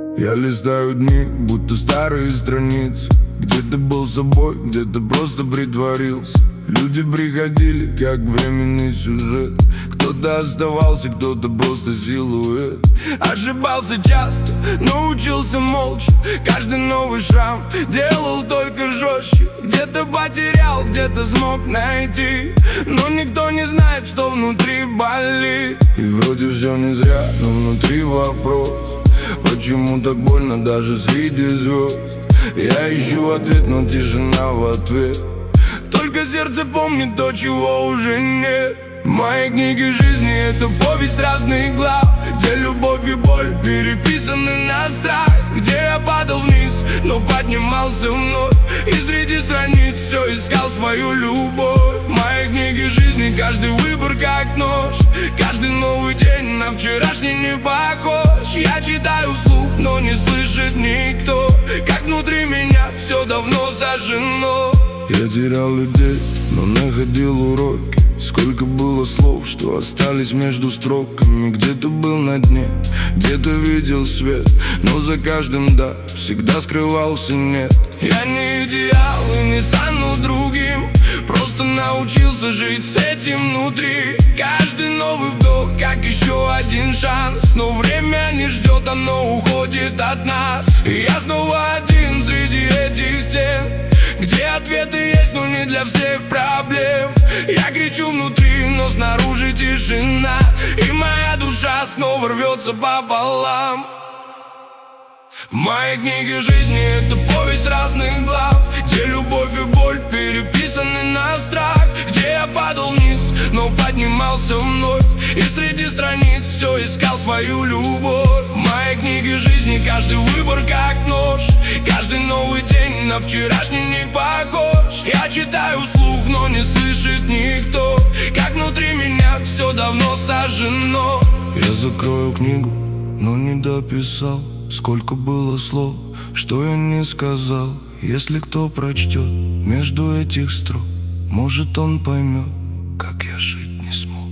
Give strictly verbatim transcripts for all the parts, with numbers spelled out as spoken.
Я листаю дни, будто старые страницы. Где-то был собой, где-то просто притворился. Люди приходили, как временный сюжет. Кто-то оставался, кто-то просто силуэт. Ошибался часто, но учился молча. Каждый новый шрам делал только жестче. Где-то потерял, где-то смог найти. Но никто не знает, что внутри болит. И вроде все не зря, но внутри вопрос: почему так больно даже среди звезд? Я ищу ответ, но тишина в ответ. Только сердце помнит то, чего уже нет. Мои книги жизни — это повесть разных глав, где любовь и боль переписаны на страх. Где я падал вниз, но поднимался вновь, и среди страниц все искал свою любовь. Мои книги жизни — каждый выбор как нож. Каждый новый день на вчерашний не похож. Я читаю вслух, но не слышит никто, как внутри меня все давно сожжено. Я терял людей, но находил уроки. Сколько было слов, что остались между строками. Где-то был на дне, где-то видел свет, но за каждым «да» всегда скрывался «нет». Я не идеал и не стану другим, просто научился жить с этим внутри. Каждый новый вдох, как еще один шанс, но время не ждет, оно уходит от нас. И я снова один среди этих стен, где ответы есть, но не для всех проблем. Я кричу внутри, но снаружи тишина, и моя душа снова рвется пополам. В моей книге жизни — это повесть разных глав, где любовь и боль переписаны на страх. Где я падал вниз, но поднимался вновь, и среди страниц все искал свою любовь. В моей книге жизни каждый выбор как нож. Каждый новый день на вчерашний не похож. Я читаю вслух, но не слышит никто, как внутри меня все давно сожжено. Я закрою книгу, но не дописал. Сколько было слов, что я не сказал. Если кто прочтет между этих строк, может, он поймет, как я жить не смог.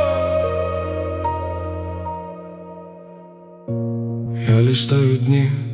Я листаю дни,